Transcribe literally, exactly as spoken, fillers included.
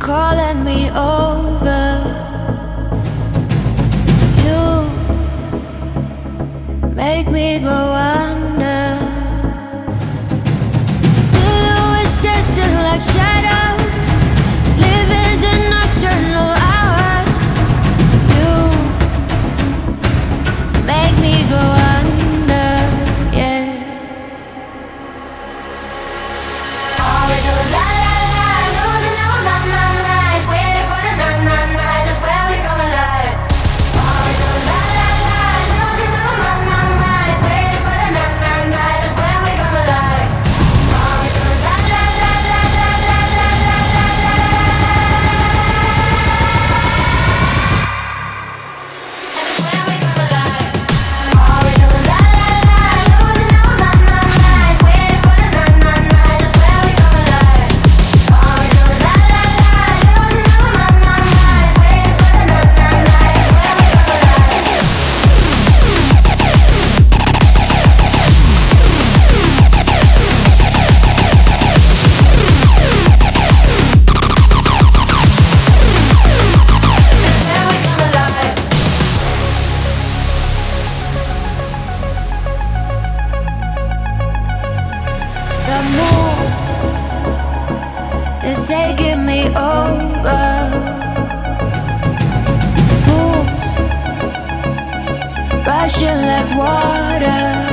calling me over. You make me go under. Silhouettes dancing like shadows, living the nocturnal hours. You make me go under, yeah. All we do is la la la, losing our my my minds, waiting for the night night night. That's where we come alive. All we do is la la la, losing our my my minds, waiting for the night night night. That's where we come alive. All we do is la la la la la la la la la la. That's where we come alive. All we do is la la la, losing our my my minds, waiting for the night night night. That's where we come alive. All we do is la la la, losing our my my minds, waiting for the night night night. That's where we come alive. The moon is taking me over. Fools rushing like water.